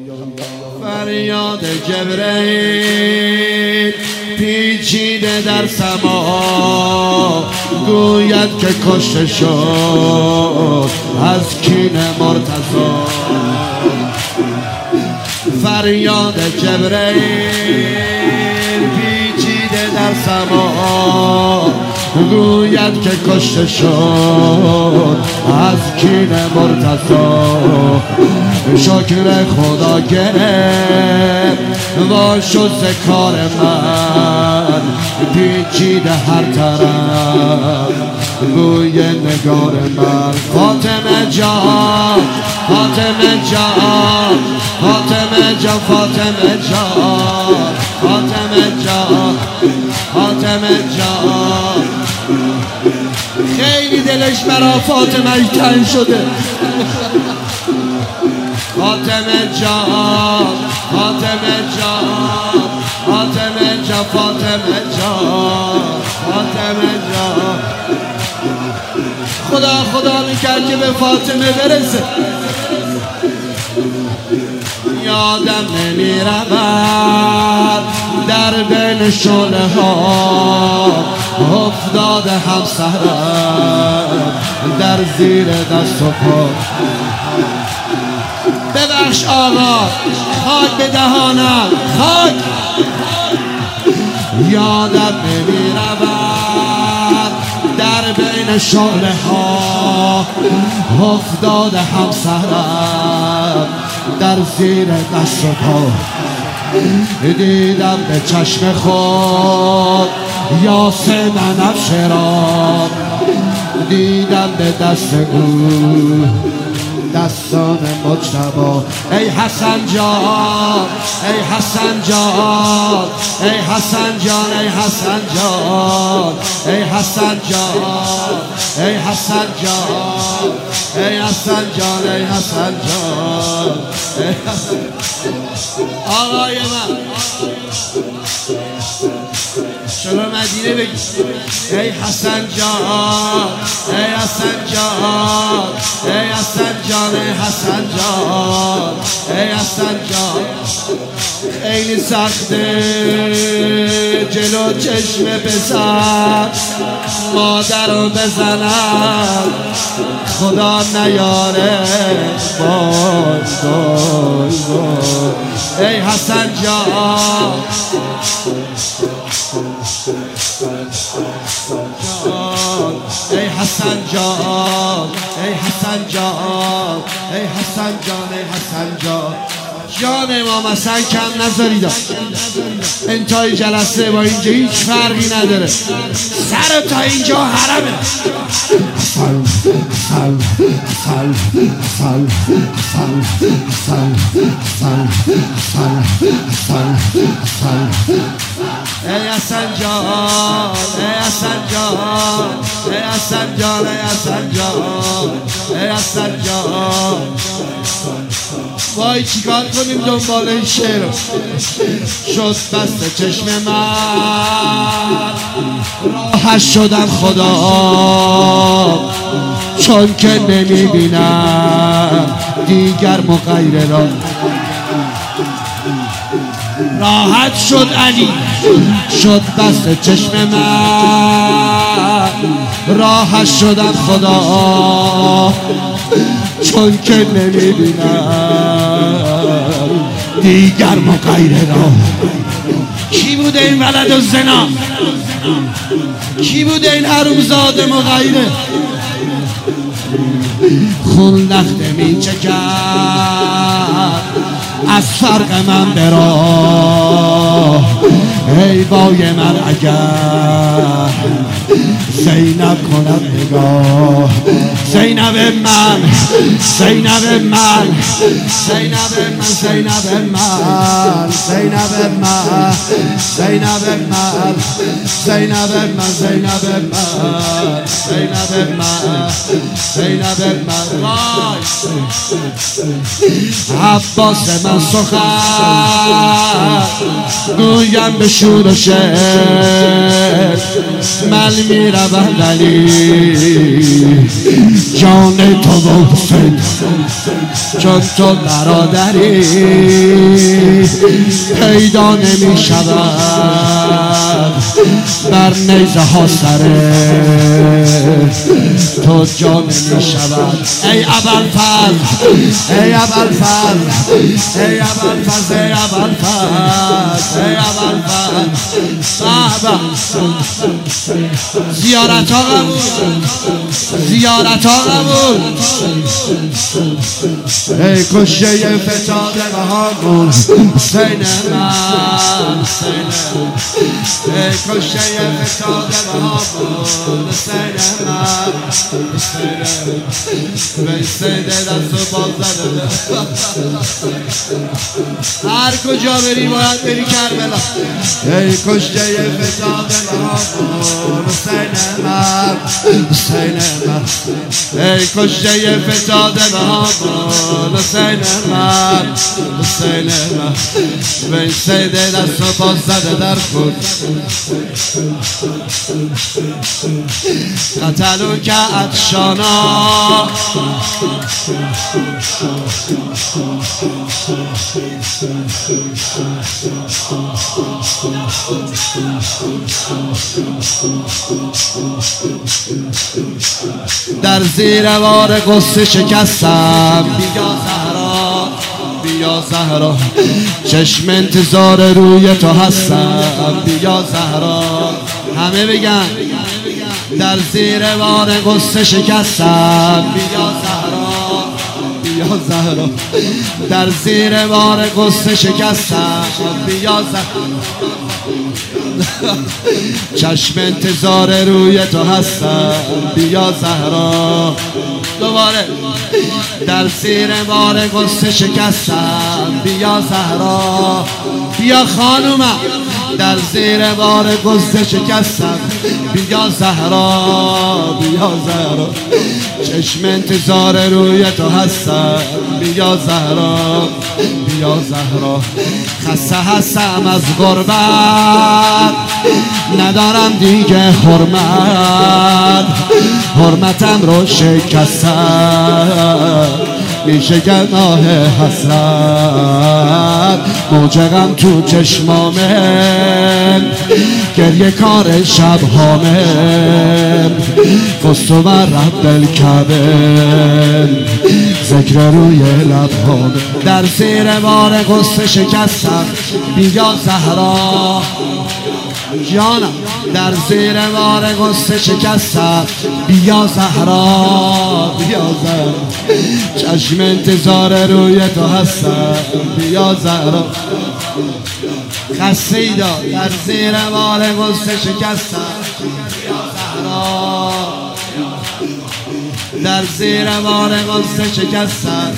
فریاد جبرئیل پیچیده در سما، گوید که کشته شد از کین مرتضی. فریاد جبرئیل پیچیده در سما، گوید که کشته شد از کین مرتضی. شکر خدا گرفت و شد ز کار من، پیچیده هر طرف گوی نگار من. فاطمه جان، فاطمه جان، فاطمه جان، فاطمه جان، فاطمه جان، فاطمه جان. خیلی دلش برا فاطمه تنگ شده. فاطمه جان، فاطمه جان، فاطمه جان، فاطمه جان، فاطمه جان. خدا میکرد که به فاطمه برسه. یادم نمیرود در بین شعله ها، افتاده همسرم در زیر دست و پا. ببخش آقا، خاک به دهانم، خاک. یادم نمیرود در بین شعله ها، افتاده همسرم در زیر دست و پا. دیدم به چشم خود یاسین بنفشه را، دیدم به دست او دستان مجتبی. ای حسن جان، ای حسن جان، ای حسن جان، ای حسن جان، ای حسن جان، ای حسن جان، ای حسن جان، ای حسن جان. آقای من شما مدینه بگی. ای حسن جان، ای حسن جان، ای حسن جان، ای حسن جان، ای حسن جان. خیلی سخته جلو چشم پسر مادر رو بزنم، خدا نیاره. وای وای وای. ای حسن جان، ای حسن جان، ای حسن جان، ای حسن جان، ای حسن جان. جان امام حسن کم نذارید. انتهای جلسه با اینجا هیچ فرقی نداره. سر تا اینجا حرمه. حسن حسن حسن حسن حسن حسن حسن حسن حسن. ای حسن جان، ای حسن جان، ای حسن جان، ای حسن جان، ای حسن جان. وای چیکار کنیم دنبال این شعر؟ شد بسته چشم من، راحت شدم خدا، چون که نمیبینم دیگر مغیر را. راحت شد علی، شد بسته چشم من، راحت شدم خدا، چون که نمیبینم دیگر مغیر را. کی بوده این ولد الزنا؟ کی بوده این حرومزاده مغیره؟ خون لخته می چکد از فرق من برا. ای بای من اگر زینب کند نگاه. زینب من، زینب من، زینب من، زینب من، زینب من، زینب من، زینب من، زینب من، زینب من، زینب من. عباس من سخن گویم به شور و شعر، من میروم ولی جان تو و حسین، چون تو برادری پیدا نمی شود بر نیزه ها سره تو جا نمی شود. ای ابوالفضل، ای ابوالفضل، ای ابوالفضل، ای ابوالفضل، ای ابوالفضل، صحبه زیارت ها قبول، زیارت ها قبول. ای کشته فتاده بهامون حسین من، ای کشته فتاده بهامون حسین من، حسین دست و باز زده. هر کجا بری باید بری کربلا. ای کشته فتاده بهامون حسین من، حسین من، ای کشته فتاده بهامون حسین من، حسین من، حسین دست و باز زده در خود. قتلو که عطشانا در زیر بار غصه شکستم. بیا زهرا، بیا زهرا، چشم انتظار روی تو هستم. بیا زهرا، همه بگن در زیر بار غصه شکستم. بیا زهرا، بیا زهرا، در زیر بار غصه شکستم. بیا زهرا، چشم انتظار روی تو هستم. بیا زهرا، دوباره در زیر بار غصه شکستم. بیا زهرا، بیا خانومم، در زیر بار غصه شکستم. بیا زهرا، بیا زهرا، چشم انتظار روی تو هستم. بیا زهرا، بیا زهرا، خسته هستم از غربت، ندارم دیگه حرمت، حرمتم رو شکستم. میشه گناه حسرت، موج غم تو چشمامه، گریه کار شبهامه، فستو و رب الکعبه، ذکر روی لبهامه. در زیر بار غصه شکستم. بیا زهرا جانم، در زیر بار غصه شکستم. بیا زهرا، بیا زهرا، چشم انتظار روی تو هستم. بیا زهرا، خسته ایدا، در زیر بار غصه شکستم. بیا زهرا، در زیر بار غصه شکستم.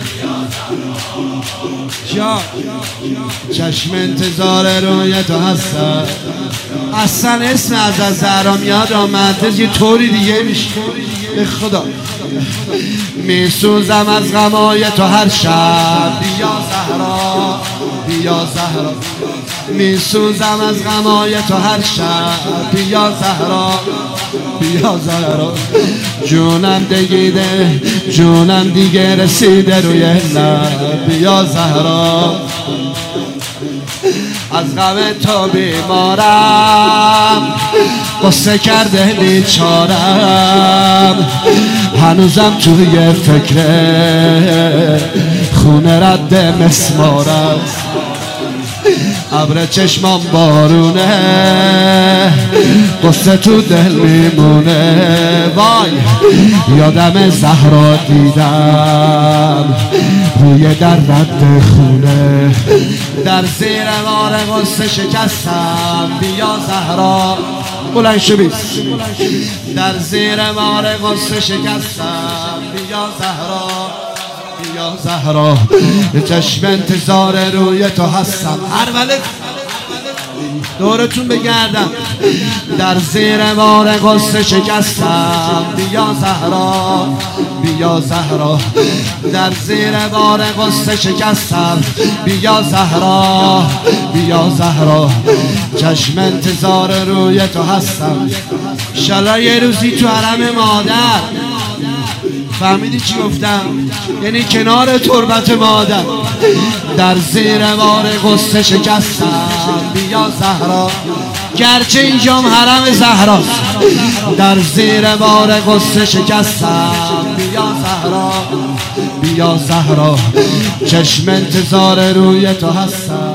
جا چشم انتظار روی تو هستم. اصلا اسم از زهرا میاد آمده یه طوری دیگه میشه. به خدا میسوزم از غمای تو هر شب. بیا زهرا، بیا زهرا، میسوزم از غمای تو هر شب. بیا زهرا، بیا زهرا، جونم دیگیده، جونم دیگه رسیده روی لب. بیا زهرا، از غم تو بیمارم، قصه کرده بیچارم، هنوزم توی فکر خونه رد مسمارم. ابر چشمام بارونه، قصه تو دل میمونه. وای یادم زهرا دیدم روی در رد خونه. در زیر بار غصه شکستم. بیا زهرا، بلند شو بیست. در زیر بار غصه شکستم. بیا زهرا، بیا زهرا، چشم انتظار روی تو هستم. هر ولد دورتون بگردم. در زیر بار غصه شکستم. بیا زهرا، بیا زهرا، در زیر بار غصه شکستم. بیا زهرا، بیا زهرا، چشم انتظار روی تو هستم. انشالله یه روزی تو حرم مادر فهمیدی چی گفتم؟ یعنی کنار تربت مادر در زیر بار غصه شکستم بیا زهرا، گرچه اینجام حرم زهراست، در زیر بار غصه شکستم بیا زهرا، بیا زهرا، چشم انتظار روی تو هستم.